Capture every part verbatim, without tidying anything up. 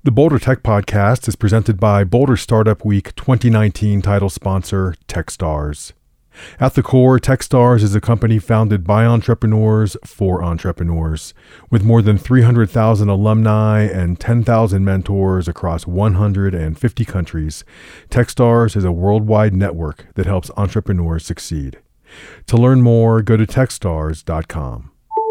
The Boulder Tech Podcast is presented by Boulder Startup Week twenty nineteen title sponsor, Techstars. At the core, Techstars is a company founded by entrepreneurs for entrepreneurs. With more than three hundred thousand alumni and ten thousand mentors across one hundred fifty countries, Techstars is a worldwide network that helps entrepreneurs succeed. To learn more, go to techstars dot com.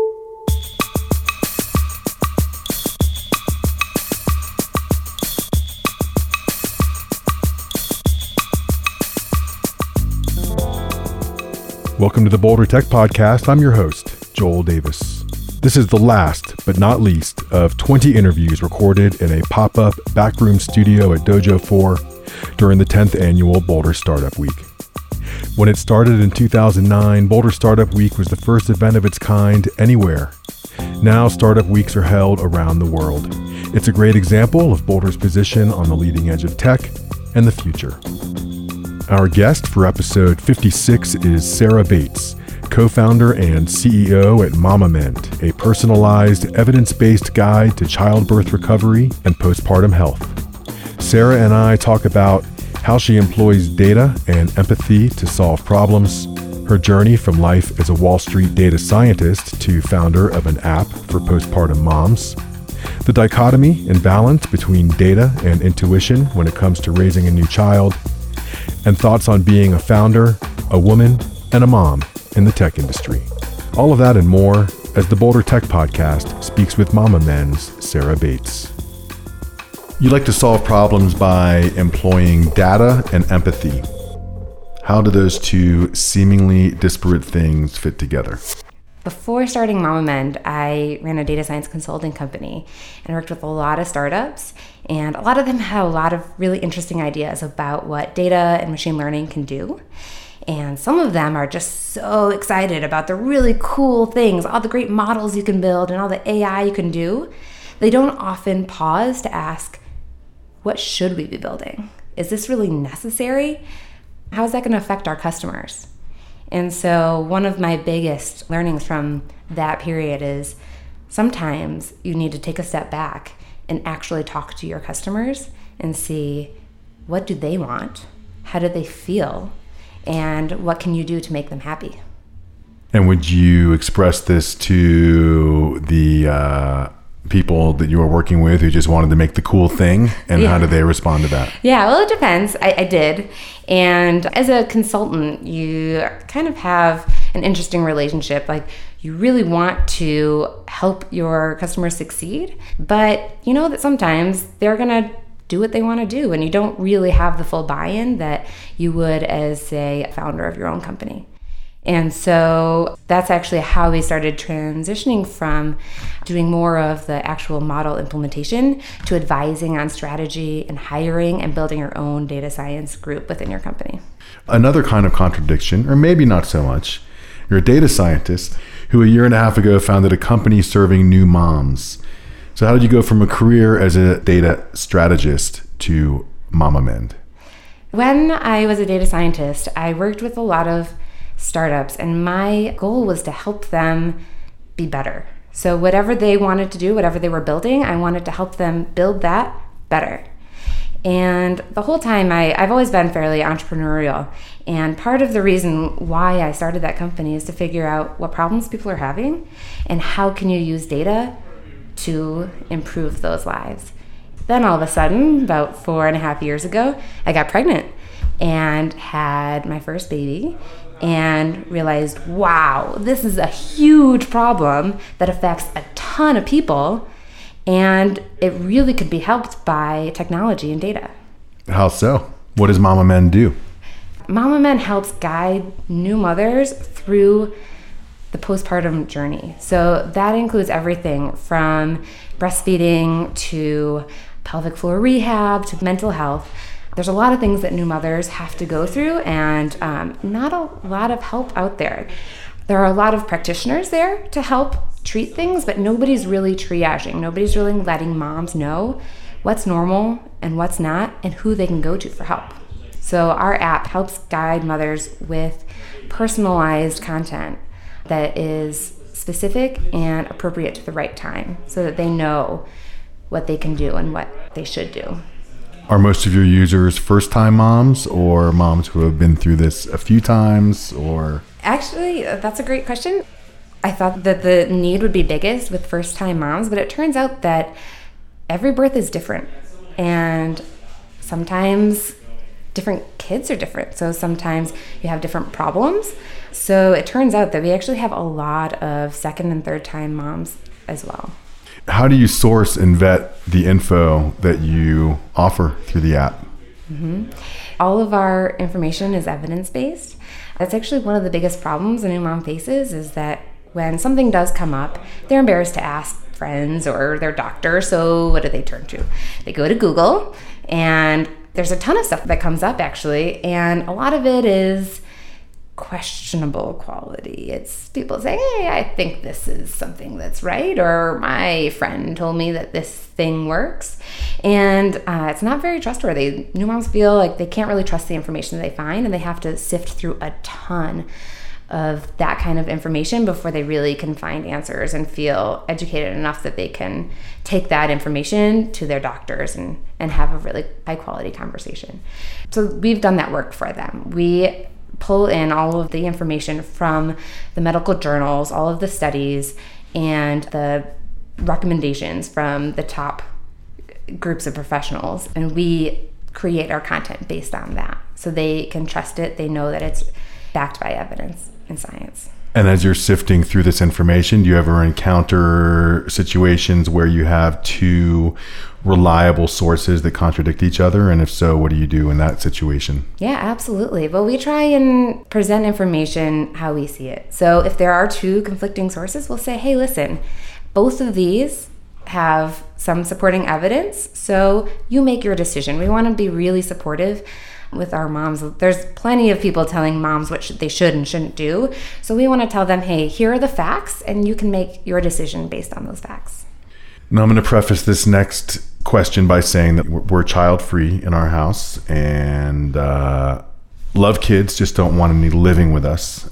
Welcome to the Boulder Tech Podcast. I'm your host, Joel Davis. This is the last, but not least, of twenty interviews recorded in a pop-up backroom studio at Dojo four during the tenth annual Boulder Startup Week. When it started in two thousand nine, Boulder Startup Week was the first event of its kind anywhere. Now, Startup Weeks are held around the world. It's a great example of Boulder's position on the leading edge of tech and the future. Our guest for episode fifty-six is Sarah Bates, co-founder and C E O at MamaMend, a personalized, evidence-based guide to childbirth recovery and postpartum health. Sarah and I talk about how she employs data and empathy to solve problems, her journey from life as a Wall Street data scientist to founder of an app for postpartum moms, the dichotomy and balance between data and intuition when it comes to raising a new child, and thoughts on being a founder, a woman, and a mom in the tech industry. All of that and more as the Boulder Tech Podcast speaks with MamaMend's Sarah Bates. You like to solve problems by employing data and empathy. How do those two seemingly disparate things fit together? Before starting MamaMend, I ran a data science consulting company and worked with a lot of startups, and a lot of them had a lot of really interesting ideas about what data and machine learning can do. And some of them are just so excited about the really cool things, all the great models you can build and all the A I you can do. They don't often pause to ask, what should we be building? Is this really necessary? How is that going to affect our customers? And so one of my biggest learnings from that period is sometimes you need to take a step back and actually talk to your customers and see, what do they want? How do they feel? And what can you do to make them happy? And would you express this to the uh, people that you were working with who just wanted to make the cool thing? And yeah. How did they respond to that? Yeah, well, it depends. I, I did. And as a consultant, you kind of have an interesting relationship. Like, you really want to help your customers succeed, but you know that sometimes they're going to do what they want to do, and you don't really have the full buy-in that you would as, say, a founder of your own company. And so that's actually how we started transitioning from doing more of the actual model implementation to advising on strategy and hiring and building your own data science group within your company. Another kind of contradiction, or maybe not so much, you're a data scientist who a year and a half ago founded a company serving new moms. So how did you go from a career as a data strategist to MamaMend? When I was a data scientist, I worked with a lot of startups, and my goal was to help them be better. So whatever they wanted to do, whatever they were building, I wanted to help them build that better. And the whole time, I, I've always been fairly entrepreneurial. And part of the reason why I started that company is to figure out what problems people are having and how can you use data to improve those lives. Then all of a sudden, about four and a half years ago, I got pregnant and had my first baby and realized, wow, this is a huge problem that affects a ton of people, and it really could be helped by technology and data. How so? What does MamaMend do? MamaMend helps guide new mothers through the postpartum journey. So that includes everything from breastfeeding to pelvic floor rehab to mental health. There's a lot of things that new mothers have to go through, and um, not a lot of help out there. There are a lot of practitioners there to help treat things, but nobody's really triaging. Nobody's really letting moms know what's normal and what's not and who they can go to for help. So our app helps guide mothers with personalized content that is specific and appropriate to the right time so that they know what they can do and what they should do. Are most of your users first-time moms or moms who have been through this a few times, or? Actually, that's a great question. I thought that the need would be biggest with first-time moms, but it turns out that every birth is different. And sometimes different kids are different. So sometimes you have different problems. So it turns out that we actually have a lot of second and third-time moms as well. How do you source and vet the info that you offer through the app? Mm-hmm. All of our information is evidence-based. That's actually one of the biggest problems a new mom faces, is that when something does come up, they're embarrassed to ask friends or their doctor. So what do they turn to? They go to Google, and there's a ton of stuff that comes up actually, and a lot of it is questionable quality. It's people saying, hey, I think this is something that's right, or my friend told me that this thing works. And uh, it's not very trustworthy. New moms feel like they can't really trust the information that they find, and they have to sift through a ton of that kind of information before they really can find answers and feel educated enough that they can take that information to their doctors and, and have a really high quality conversation. So we've done that work for them. We pull in all of the information from the medical journals, all of the studies, and the recommendations from the top groups of professionals, and we create our content based on that. So they can trust it, they know that it's backed by evidence and science. And as you're sifting through this information, do you ever encounter situations where you have two reliable sources that contradict each other? And if so, what do you do in that situation? Yeah, absolutely. Well, we try and present information how we see it. So if there are two conflicting sources, we'll say, hey, listen, both of these have some supporting evidence, so you make your decision. We want to be really supportive with our moms. There's plenty of people telling moms what should, they should and shouldn't do. So we want to tell them, hey, here are the facts, and you can make your decision based on those facts. Now, I'm going to preface this next question by saying that we're child-free in our house, and uh, love kids, just don't want any living with us.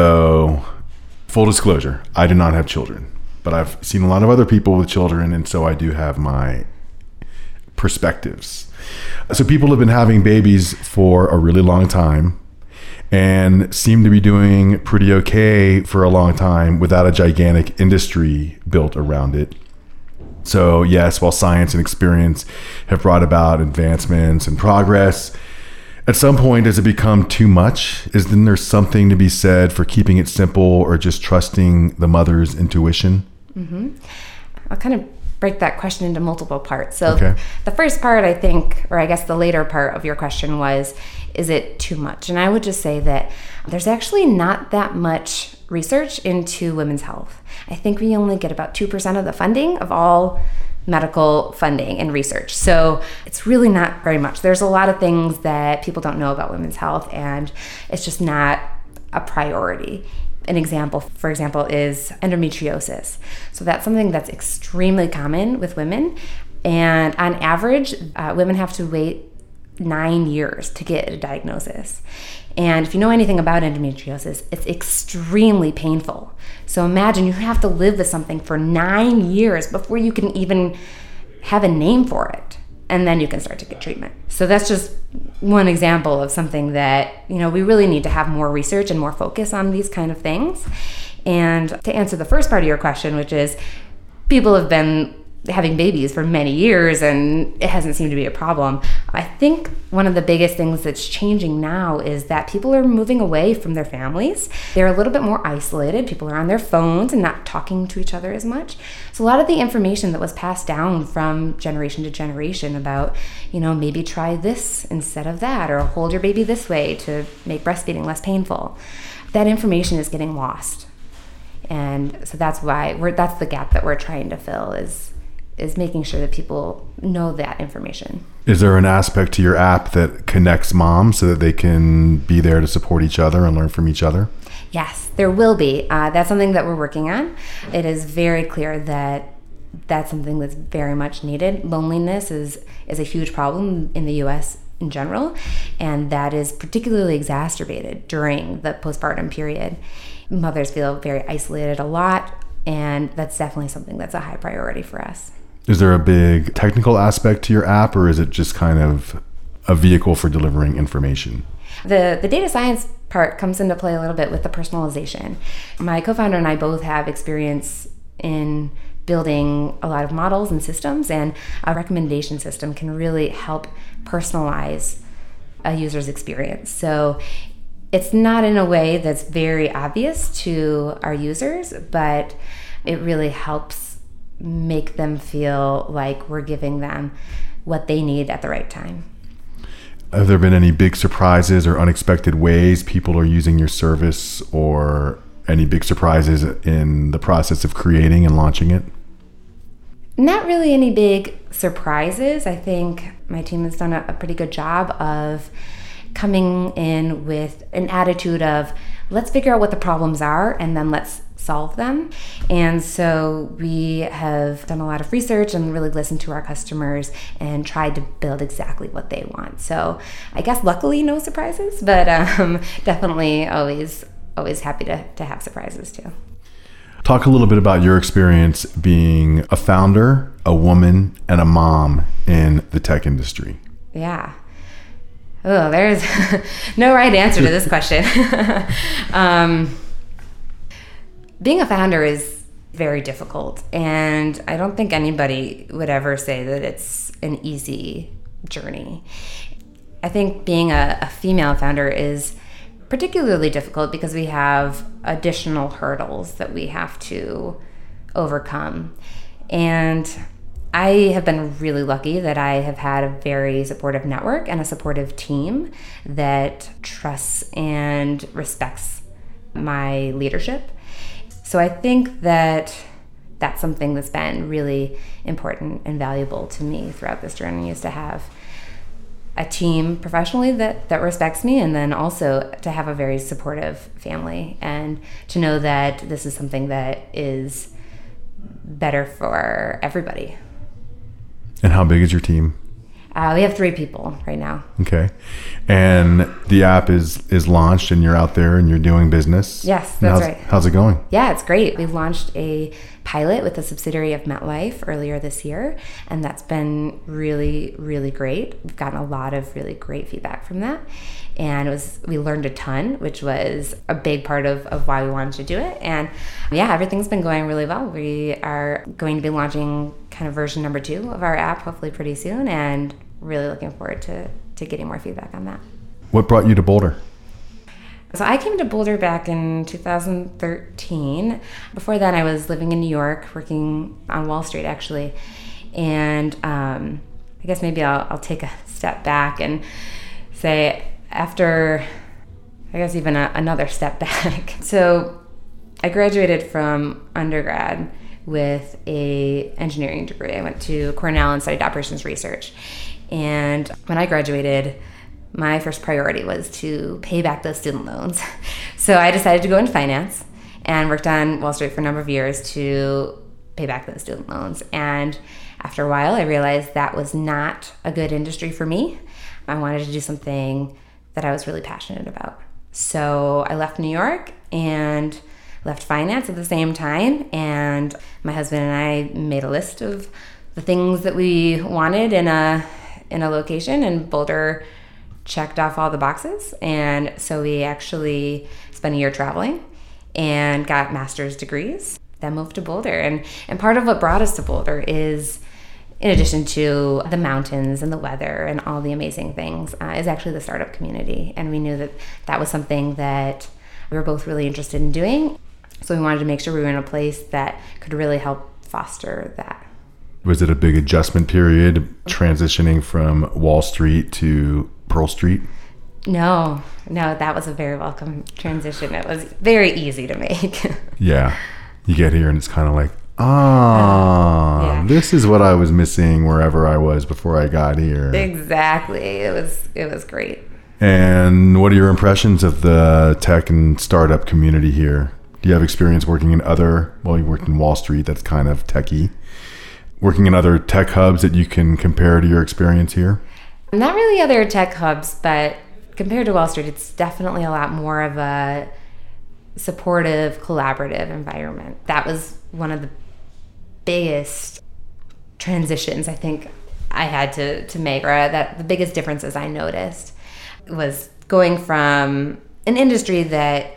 So, full disclosure, I do not have children, but I've seen a lot of other people with children, and so I do have my perspectives. So people have been having babies for a really long time and seem to be doing pretty okay for a long time without a gigantic industry built around it. So yes, while science and experience have brought about advancements and progress, at some point, does it become too much? Is then there something to be said for keeping it simple or just trusting the mother's intuition? Mm-hmm. I'll kind of break that question into multiple parts. So okay. The first part, I think, or I guess the later part of your question was, is it too much? And I would just say that there's actually not that much research into women's health. I think we only get about two percent of the funding of all medical funding and research. So it's really not very much. There's a lot of things that people don't know about women's health, and it's just not a priority. An example, for example, is endometriosis. So that's something that's extremely common with women. And on average, uh, women have to wait nine years to get a diagnosis. And if you know anything about endometriosis, it's extremely painful. So imagine you have to live with something for nine years before you can even have a name for it. And then you can start to get treatment. So that's just one example of something that, you know, we really need to have more research and more focus on these kind of things. And to answer the first part of your question, which is people have been having babies for many years and it hasn't seemed to be a problem. I think one of the biggest things that's changing now is that people are moving away from their families. They're a little bit more isolated. People are on their phones and not talking to each other as much. So a lot of the information that was passed down from generation to generation about, you know, maybe try this instead of that, or hold your baby this way to make breastfeeding less painful, that information is getting lost. And so that's why we're, that's the gap that we're trying to fill, is is making sure that people know that information. Is there an aspect to your app that connects moms so that they can be there to support each other and learn from each other? Yes, there will be. Uh, that's something that we're working on. It is very clear that that's something that's very much needed. Loneliness is, is a huge problem in the U S in general, and that is particularly exacerbated during the postpartum period. Mothers feel very isolated a lot, and that's definitely something that's a high priority for us. Is there a big technical aspect to your app, or is it just kind of a vehicle for delivering information? The the data science part comes into play a little bit with the personalization. My co-founder and I both have experience in building a lot of models and systems, and a recommendation system can really help personalize a user's experience. So it's not in a way that's very obvious to our users, but it really helps make them feel like we're giving them what they need at the right time. Have there been any big surprises or unexpected ways people are using your service, or any big surprises in the process of creating and launching it? Not really any big surprises. I think my team has done a, a pretty good job of coming in with an attitude of, let's figure out what the problems are and then let's solve them. And so we have done a lot of research and really listened to our customers and tried to build exactly what they want. So I guess luckily no surprises, but um, definitely always always happy to, to have surprises too. Talk a little bit about your experience being a founder, a woman, and a mom in the tech industry. Yeah. Oh, there's no right answer to this question. um, being a founder is very difficult, and I don't think anybody would ever say that it's an easy journey. I think being a, a female founder is particularly difficult because we have additional hurdles that we have to overcome. And I have been really lucky that I have had a very supportive network and a supportive team that trusts and respects my leadership. So I think that that's something that's been really important and valuable to me throughout this journey, is to have a team professionally that, that respects me, and then also to have a very supportive family, and to know that this is something that is better for everybody. And how big is your team? Uh, we have three people right now. Okay. And the app is is launched and you're out there and you're doing business? Yes, that's how's, right. How's it going? Yeah, it's great. We launched a pilot with a subsidiary of MetLife earlier this year, and that's been really, really great. We've gotten a lot of really great feedback from that. And it was we learned a ton, which was a big part of, of why we wanted to do it. And yeah, everything's been going really well. We are going to be launching kind of version number two of our app hopefully pretty soon, and really looking forward to, to getting more feedback on that. What brought you to Boulder? So I came to Boulder back in two thousand thirteen. Before then, I was living in New York, working on Wall Street, actually. And um, I guess maybe I'll, I'll take a step back and say, after, I guess even a, another step back. So I graduated from undergrad with a engineering degree. I went to Cornell and studied operations research. And when I graduated, my first priority was to pay back those student loans. So I decided to go into finance and worked on Wall Street for a number of years to pay back those student loans. And after a while, I realized that was not a good industry for me. I wanted to do something that I was really passionate about. So I left New York and left finance at the same time. And my husband and I made a list of the things that we wanted in a in a location, and Boulder checked off all the boxes. And so we actually spent a year traveling and got master's degrees, then moved to Boulder. And, and part of what brought us to Boulder is, in addition to the mountains and the weather and all the amazing things, uh, is actually the startup community. And we knew that that was something that we were both really interested in doing. So we wanted to make sure we were in a place that could really help foster that. Was it a big adjustment period transitioning from Wall Street to Pearl Street? No, no, that was a very welcome transition. It was very easy to make. Yeah. You get here and it's kind of like, ah, uh, yeah. This is what I was missing wherever I was before I got here. Exactly. It was it was great. And what are your impressions of the tech and startup community here? Do you have experience working in other, well, you worked in Wall Street, that's kind of techy. Working in other tech hubs that you can compare to your experience here? Not really other tech hubs, but compared to Wall Street, it's definitely a lot more of a supportive, collaborative environment. That was one of the biggest transitions I think I had to, to make, or that the biggest differences I noticed was going from an industry that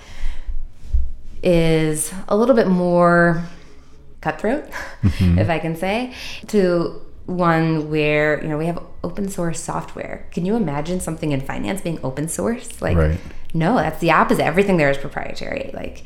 is a little bit more cutthroat, mm-hmm. if I can say, to one where, you know, we have open source software. Can you imagine something in finance being open source? Like, right. No, that's the opposite. Everything there is proprietary. Like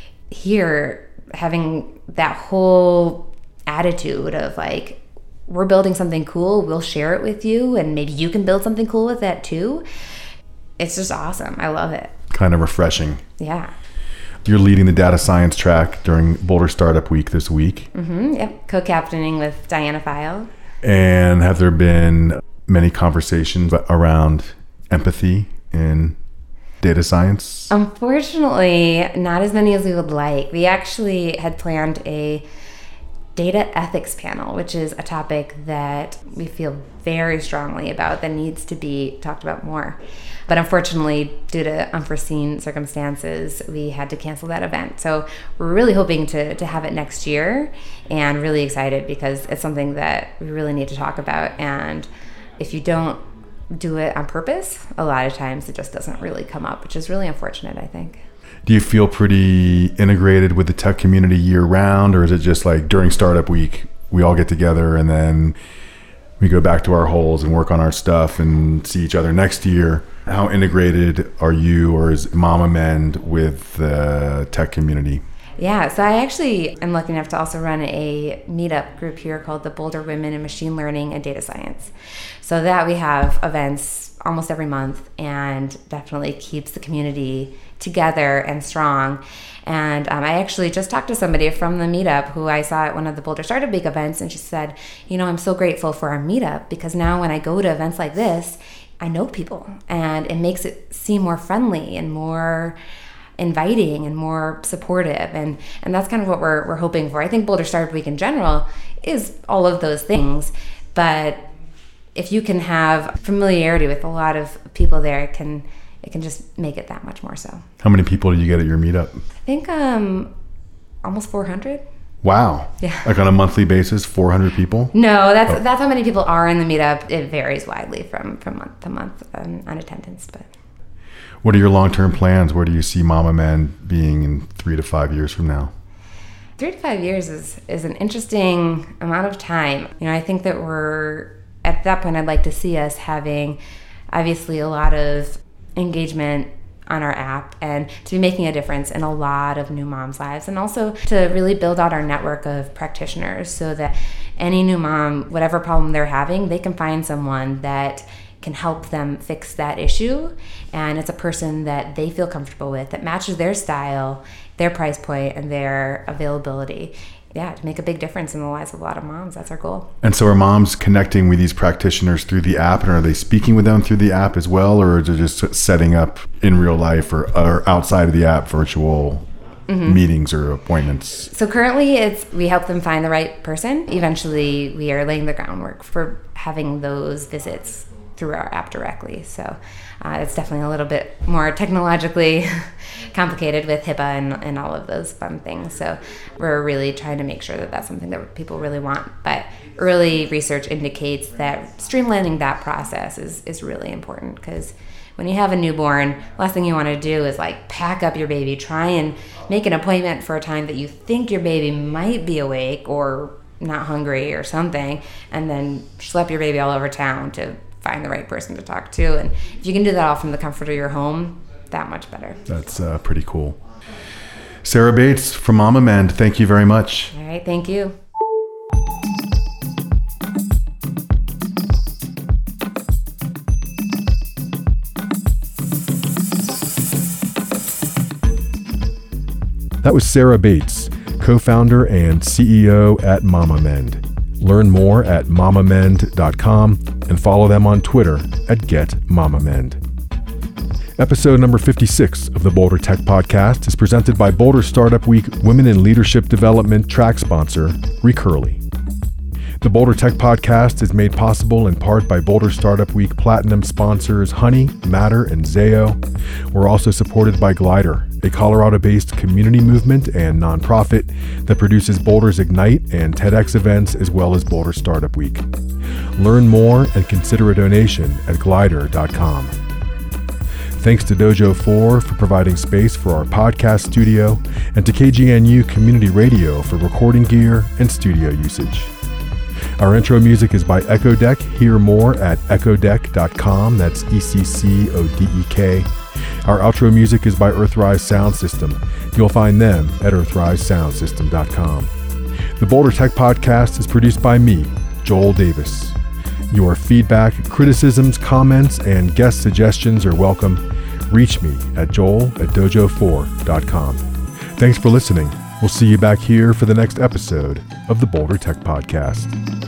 here, having that whole attitude of like, we're building something cool, we'll share it with you, and maybe you can build something cool with that too. It's just awesome. I love it. Kind of refreshing. Yeah. You're leading the data science track during Boulder Startup Week this week. Mm-hmm. Yep. Co-captaining with Diana File. And have there been many conversations around empathy in data science? Unfortunately, not as many as we would like. We actually had planned a data ethics panel, which is a topic that we feel very strongly about that needs to be talked about more. But unfortunately, due to unforeseen circumstances, we had to cancel that event. So we're really hoping to, to have it next year, and really excited because it's something that we really need to talk about. And if you don't do it on purpose, a lot of times it just doesn't really come up, which is really unfortunate, I think. Do you feel pretty integrated with the tech community year round, or is it just like during Startup Week, we all get together and then we go back to our holes and work on our stuff and see each other next year? How integrated are you, or is MamaMend with the tech community? Yeah, so I actually am lucky enough to also run a meetup group here called the Boulder Women in Machine Learning and Data Science. So that we have events almost every month, and definitely keeps the community together and strong. And um, I actually just talked to somebody from the meetup who I saw at one of the Boulder Startup Week events, and she said, you know, I'm so grateful for our meetup because now when I go to events like this, I know people, and it makes it seem more friendly and more inviting and more supportive, and and that's kind of what we're we're hoping for. I think Boulder Startup Week in general is all of those things, but if you can have familiarity with a lot of people there, it can it can just make it that much more so. How many people do you get at your meetup? I think um almost four hundred. Wow. Yeah. Like on a monthly basis, four hundred people? No, that's oh. that's how many people are in the meetup. It varies widely from, from month to month um, on attendance. But what are your long-term plans? Where do you see MamaMend being in three to five years from now? Three to five years is, is an interesting amount of time. You know, I think that we're, at that point, I'd like to see us having obviously a lot of engagement on our app, and to be making a difference in a lot of new moms' lives, and also to really build out our network of practitioners so that any new mom, whatever problem they're having, they can find someone that can help them fix that issue, and it's a person that they feel comfortable with, that matches their style, their price point, and their availability. Yeah, to make a big difference in the lives of a lot of moms. That's our goal. And so are moms connecting with these practitioners through the app, and are they speaking with them through the app as well, or is it just setting up in real life or, or outside of the app virtual mm-hmm. meetings or appointments? So currently it's we help them find the right person. Eventually we are laying the groundwork for having those visits through our app directly. So uh, it's definitely a little bit more technologically complicated with HIPAA and, and all of those fun things. So we're really trying to make sure that that's something that people really want. But early research indicates that streamlining that process is, is really important, because when you have a newborn, last thing you want to do is like pack up your baby, try and make an appointment for a time that you think your baby might be awake or not hungry or something, and then schlep your baby all over town to find the right person to talk to. And if you can do that all from the comfort of your home, that much better. That's uh, pretty cool. Sarah Bates from MamaMend, thank you very much. All right, thank you. That was Sarah Bates, co-founder and C E O at MamaMend. Learn more at mamamend dot com and follow them on Twitter at GetMamaMend. Episode number fifty-six of the Boulder Tech Podcast is presented by Boulder Startup Week Women in Leadership Development track sponsor, Recurly. The Boulder Tech Podcast is made possible in part by Boulder Startup Week Platinum sponsors Honey, Matter, and Zayo. We're also supported by Glider, a Colorado-based community movement and nonprofit that produces Boulder's Ignite and TEDx events as well as Boulder Startup Week. Learn more and consider a donation at glider dot com. Thanks to Dojo four for providing space for our podcast studio and to K G N U Community Radio for recording gear and studio usage. Our intro music is by Echo Deck. Hear more at echo deck dot com. That's E C C O D E K. Our outro music is by Earthrise Sound System. You'll find them at earthrise sound system dot com. The Boulder Tech Podcast is produced by me, Joel Davis. Your feedback, criticisms, comments, and guest suggestions are welcome. Reach me at joel at dojo four dot com. Thanks for listening. We'll see you back here for the next episode of the Boulder Tech Podcast.